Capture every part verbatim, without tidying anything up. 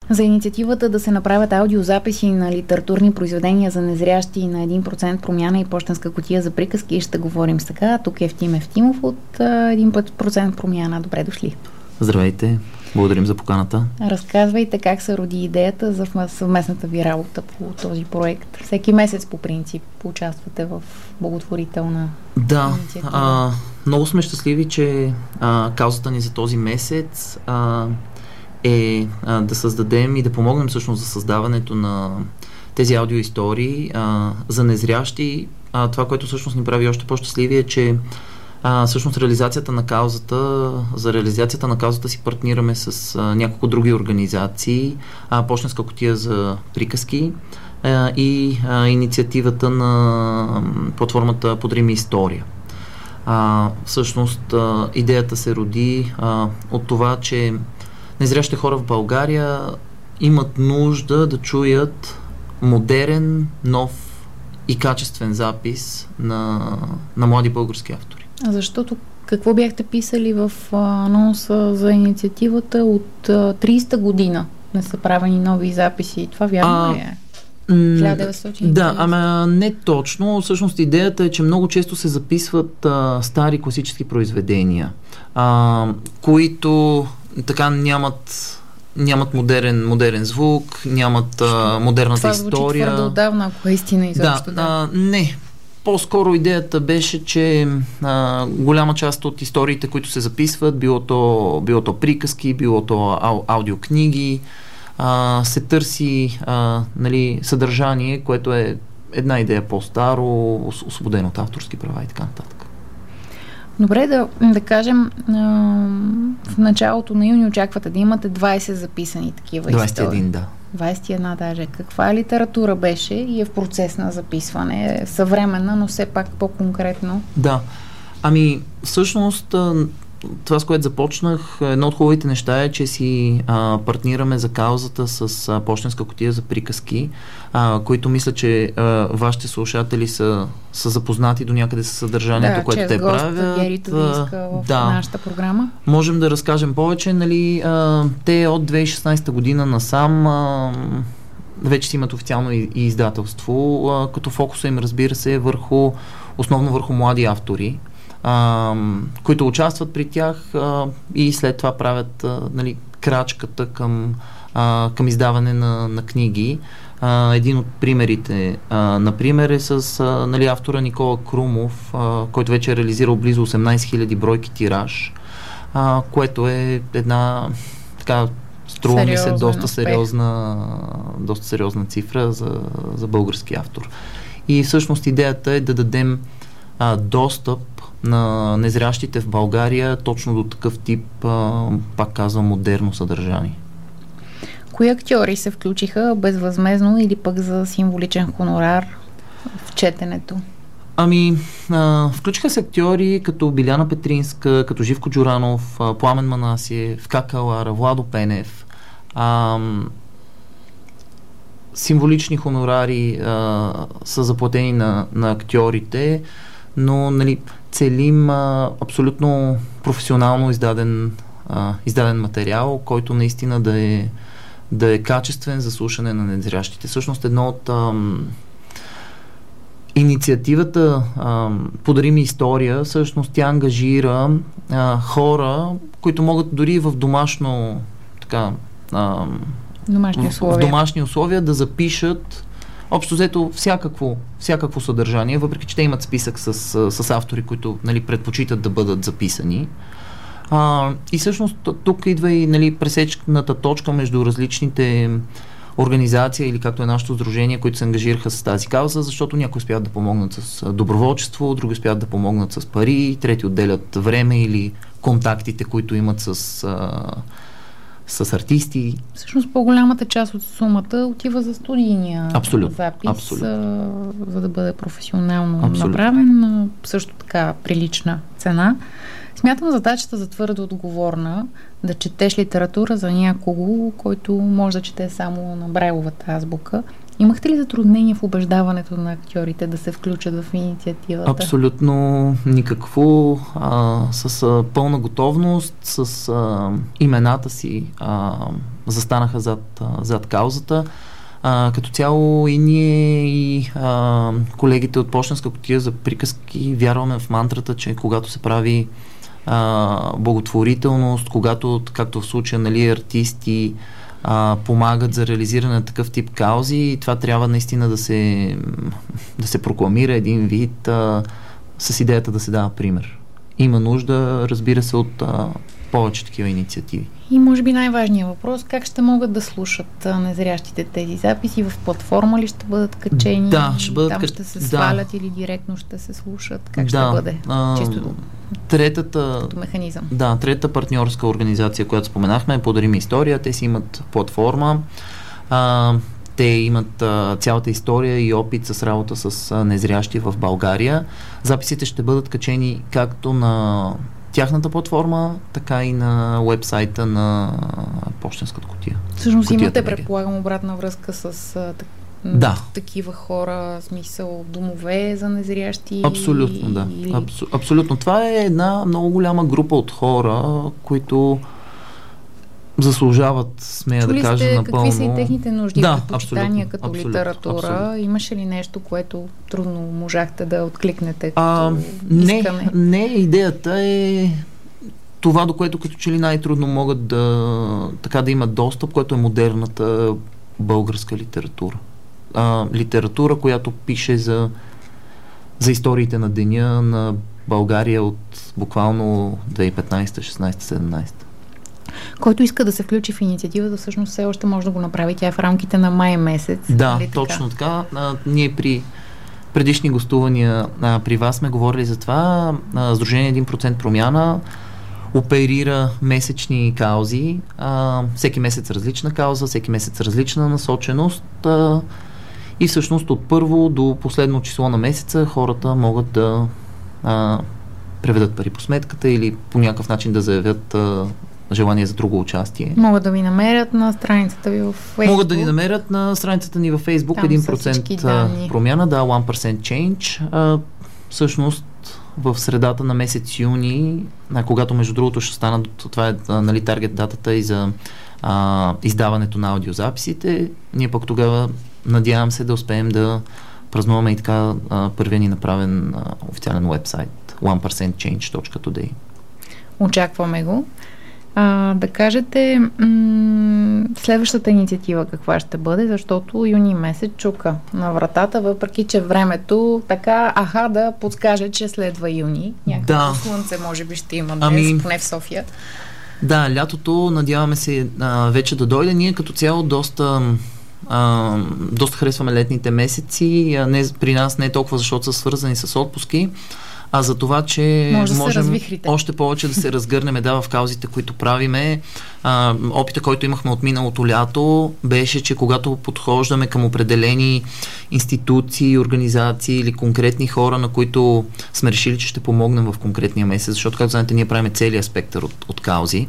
За инициативата да се направят аудиозаписи на литературни произведения за незрящи на един процент промяна и пощенска кутия за приказки ще говорим сега. Тук е Евтим Евтимов от един процент промяна. Добре дошли. Здравейте. Благодарим за поканата. Разказвайте как се роди идеята за съвместната ви работа по този проект. Всеки месец по принцип участвате в благотворителна да, инициатива. Да, много сме щастливи, че а, каузата ни за този месец а, е а, да създадем и да помогнем всъщност за създаването на тези аудиоистории а, за незрящи. А, това, което всъщност ни прави още по-щастливи е, че а, всъщност реализацията на каузата, за реализацията на каузата си партнираме с а, няколко други организации, а, Пощенска кутия за приказки а, и а, инициативата на платформата Подари ми история. А, всъщност а, идеята се роди а, от това, че незрящите хора в България имат нужда да чуят модерен, нов и качествен запис на, на млади български автори. Защото какво бяхте писали в анонса за инициативата? От тридесета година не са правени нови записи. Това вярно ли е? хиляда деветстотин Да, ама не точно. Всъщност идеята е, че много често се записват а, стари класически произведения, а, които така нямат нямат модерен, модерен звук, нямат а, модерната това история. Това звучи твърде отдавна, ако е истина изобщо. Да, да. А, не. По-скоро идеята беше, че а, голяма част от историите, които се записват, било то, било то приказки, било то ау, аудиокниги, а, се търси а, нали, съдържание, което е една идея по-старо, освободено от авторски права и така нататък. Добре, да, да кажем, в началото на юни очаквате да имате двайсет записани такива двайсет и един, истории. да. двайсет и една даже. Каква литература беше и е в процес на записване? Съвременна, но все пак по-конкретно. Да. Ами, всъщност, това, с което започнах, едно от хубавите неща е, че си а, партнираме за каузата с а, Пощенска кутия за приказки, а, които мисля, че а, вашите слушатели са, са запознати до някъде с съдържанието, да, което те правят. Да, Герито да иска в да. нашата програма. Можем да разкажем повече. Нали, а, те от две хиляди и шестнадесета година насам а, вече си имат официално и, и издателство, а, като фокуса им, разбира се, е върху, основно върху млади автори, Uh, които участват при тях uh, и след това правят uh, нали, крачката към, uh, към издаване на, на книги. Uh, един от примерите, uh, например, е с uh, нали, автора Никола Крумов, uh, който вече е реализирал близо осемнадесет хиляди бройки тираж, uh, което е една така струва ми се доста сериозна, доста сериозна цифра за, за български автор. И всъщност идеята е да дадем uh, достъп на незрящите в България точно до такъв тип, а, пак казвам, модерно съдържание. Кои актьори се включиха безвъзмездно или пък за символичен хонорар в четенето? Ами, а, включиха се актьори като Биляна Петринска, като Живко Джуранов, а, Пламен Манасиев, Кака Лара, Владо Пенев. А, символични хонорари а, са заплатени на, на актьорите, но нали, целим а, абсолютно професионално издаден, а, издаден материал, който наистина да е, да е качествен за слушане на незрящите. Всъщност едно от ам, инициативата ам, Подари ми история, всъщност тя ангажира а, хора, които могат дори в домашно така ам, домашни условия. В, в домашни условия да запишат общо взето всякакво, всякакво съдържание, въпреки че те имат списък с, с автори, които нали, предпочитат да бъдат записани. А, и всъщност тук идва и нали, пресечната точка между различните организации или както е нашето сдружение, които се ангажираха с тази кауза, защото някои успяват да помогнат с доброволчество, други успяват да помогнат с пари, трети отделят време или контактите, които имат с... А, с артисти. Всъщност по-голямата част от сумата отива за студийния абсолютно, запис, абсолютно. А, за да бъде професионално абсолютно. Направен, а, също така прилична цена. Смятам задачата за твърдо отговорна да четеш литература за някого, който може да чете само на Брайловата азбука. Имахте ли затруднение в убеждаването на актьорите да се включат в инициативата? Абсолютно никакво. А, с а, пълна готовност, с а, имената си а, застанаха зад, а, зад каузата. А, като цяло и ние, и а, колегите от Пощенска кутия за приказки вярваме в мантрата, че когато се прави а, благотворителност, когато, както в случая, нали, артисти а, помагат за реализиране на такъв тип каузи, и това трябва наистина да се, да се прокламира един вид а, с идеята да се дава пример. Има нужда, разбира се, от а, повече такива инициативи. И може би най-важният въпрос, как ще могат да слушат а, незрящите тези записи? В платформа ли ще бъдат качени? Да, ще бъдат Там кач... ще се да. свалят или директно ще се слушат? Как да. ще бъде? А, Чисто третата, като механизъм. Да, третата партньорска организация, която споменахме, е Подарим история. Те си имат платформа. А, те имат а, цялата история и опит с работа с а, незрящи в България. Записите ще бъдат качени както на тяхната платформа, така и на уебсайта на Пощенската кутия. Всъщност Кутията имате, БГ. Предполагам, обратна връзка с а, так, Да. такива хора, смисъл домове за незрящи? Абсолютно, да. Или... Абсу, абсолютно. Това е една много голяма група от хора, които заслужават, смея Чули да кажа, сте напълно. какви са и техните нужди, да, предпочитания като абсолютно, литература? абсолютно. Имаше ли нещо, което трудно можахте да откликнете А, като не, искане? не, идеята е това, до което като че ли най-трудно могат да, така да имат достъп, което е модерната българска литература. А, литература, която пише за, за историите на деня на България от буквално две хиляди и петнадесета, шестнадесета, седемнадесета. Който иска да се включи в инициативата, всъщност все още може да го направи. Тя е в рамките на май месец. Да, нали точно така. А, ние при предишни гостувания а, при вас сме говорили за това. А, Сдружение един процент промяна оперира месечни каузи. А, всеки месец различна кауза, всеки месец различна насоченост. А, и всъщност от първо до последно число на месеца хората могат да а, преведат пари по сметката или по някакъв начин да заявят а, желание за друго участие. Могат да ви намерят на страницата ви в Facebook. Могат да ни намерят на страницата ни във Facebook. Там един са процент всички данни. промяна, да, one percent change. А, всъщност в средата на месец юни, а, когато между другото ще станат, това е а, нали, таргет датата и за а, издаването на аудиозаписите, ние пък тогава надявам се да успеем да празнуваме и така а, първия ни направен а, официален уебсайт one percent change dot today. Очакваме го. А, да кажете м- следващата инициатива каква ще бъде, защото юни месец чука на вратата, въпреки че времето така, аха, да подскаже, че следва юни. Някакво Да. слънце може би ще има днес, Ами... поне в София. Да, лятото надяваме се а, вече да дойде. Ние като цяло доста а, доста харесваме летните месеци. А не, при нас не е толкова, защото са свързани с отпуски, а за това, че Може да се можем развихрите. още повече да се разгърнем да, в каузите, които правиме. А, опита, който имахме от миналото лято, беше, че когато подхождаме към определени институции, организации или конкретни хора, на които сме решили, че ще помогнем в конкретния месец, защото, както знаете, ние правим целият спектър от, от каузи.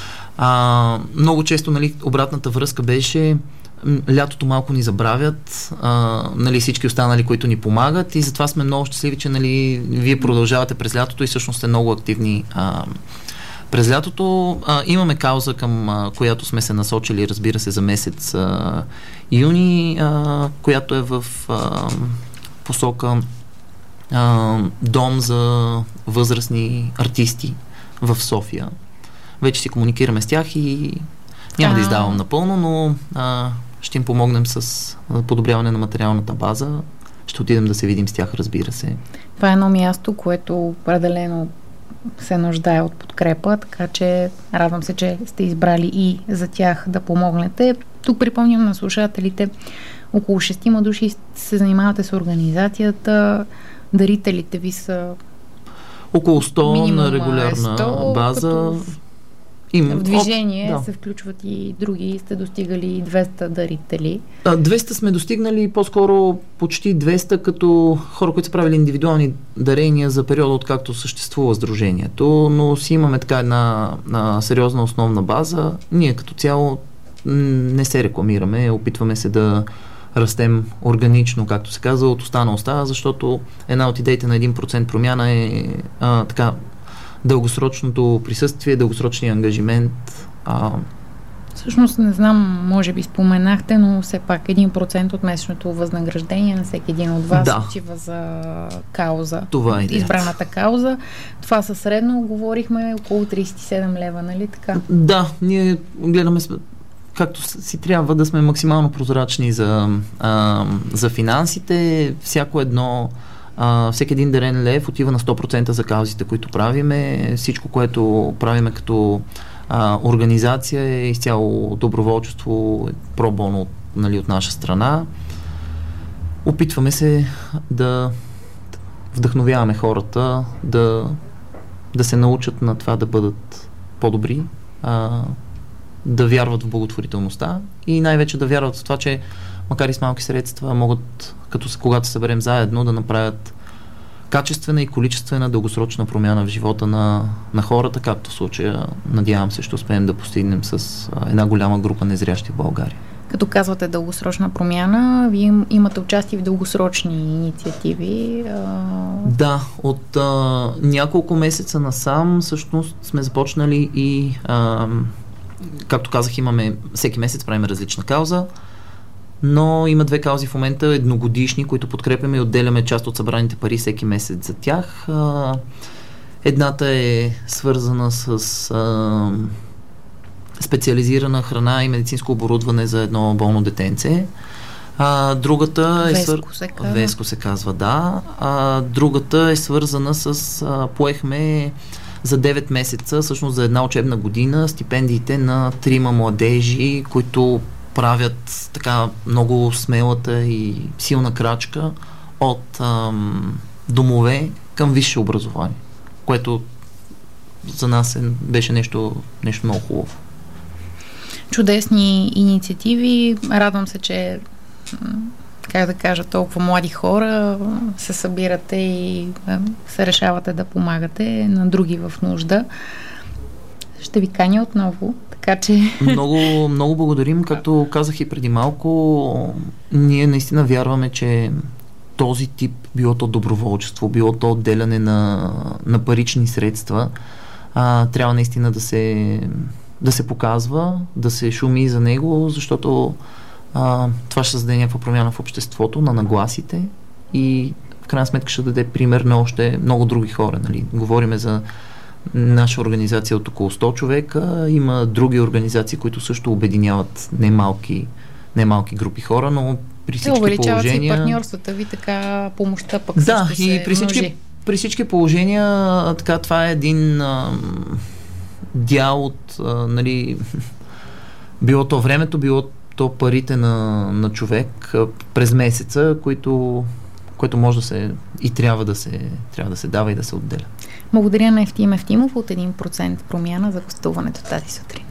А, много често, нали, обратната връзка беше лятото малко ни забравят, а, нали, всички останали, които ни помагат, и затова сме много щастливи, че, нали, вие продължавате през лятото и всъщност сте много активни а, през лятото. А, имаме кауза, към а, която сме се насочили, разбира се, за месец а, юни, а, която е в а, посока а, дом за възрастни артисти в София. Вече си комуникираме с тях и няма да издавам напълно, но а, ще им помогнем с подобряване на материалната база. Ще отидем да се видим с тях, разбира се. Това е едно място, което определено се нуждае от подкрепа, така че радвам се, че сте избрали и за тях да помогнете. Тук припомням на слушателите, около шестима души се занимавате с организацията, дарителите ви са около сто минимум на регулярна сто, база. Им, в движение от, да. се включват и други. Сте достигали двеста дарители. двеста сме достигнали, по-скоро почти двеста, като хора, които са правили индивидуални дарения за периода, откакто съществува сдружението, но си имаме така една, една сериозна основна база. Ние като цяло не се рекламираме, опитваме се да растем органично, както се казва, от уста на уста, защото една от идеите на един процент промяна е а, така дългосрочното присъствие, дългосрочния ангажимент а, Всъщност, не знам, може би споменахте, но все пак един процент от месечното възнаграждение на всеки един от вас да. отива за кауза. Това е избраната кауза. Това със средно говорихме около трийсет и седем лева, нали така? Да, ние гледаме както си трябва да сме максимално прозрачни за, а, за финансите. Всяко едно Uh, всеки един дарен лев отива на сто процента за каузите, които правиме. Всичко, което правиме като uh, организация е изцяло доброволчество, пробоно, нали, от наша страна. Опитваме се да вдъхновяваме хората да, да се научат на това да бъдат по-добри, uh, да вярват в благотворителността и най-вече да вярват в това, че макар и с малки средства, могат, като когато се съберем заедно, да направят качествена и количествена дългосрочна промяна в живота на, на хората, както в случая, надявам се, ще успеем да постигнем с а, една голяма група незрящи в България. Като казвате дългосрочна промяна, вие имате участие в дългосрочни инициативи. А... Да, от а, няколко месеца насам всъщност сме започнали и а, както казах, имаме всеки месец правим различна кауза, но има две каузи в момента, едногодишни, които подкрепяме и отделяме част от събраните пари всеки месец за тях. Едната е свързана с а, специализирана храна и медицинско оборудване за едно болно детенце. А, другата е свър... се казва. Веско се казва, да. А, другата е свързана с а, поехме за девет месеца, всъщност за една учебна година, стипендиите на трима младежи, които правят така много смелата и силна крачка от ам, домове към висше образование, което за нас е, беше нещо, нещо много хубаво. Чудесни инициативи. Радвам се, че как да кажа, толкова млади хора се събирате и се решавате да помагате на други в нужда. Ще ви каня отново, така че... Много, много благодарим. Както казах и преди малко, ние наистина вярваме, че този тип, било то доброволчество, било то отделяне на, на парични средства, а, трябва наистина да се, да се показва, да се шуми за него, защото а, това ще създаде някаква промяна в обществото, на нагласите и в крайна сметка ще даде пример на още много други хора. Нали? Говориме за наша организация от около сто човека, има други организации, които също обединяват немалки, немалки групи хора, но при всички увеличават положения... си партньорствата ви, така помощта пък да, също и се при всички, множи. при всички положения така, това е един а, дял от а, нали, било то времето, било то парите на, на човек а, през месеца, които което може да се и трябва да се, трябва да се дава и да се отделя. Благодаря на Евтим Евтимов от един процент промяна за гостуването тази сутрин.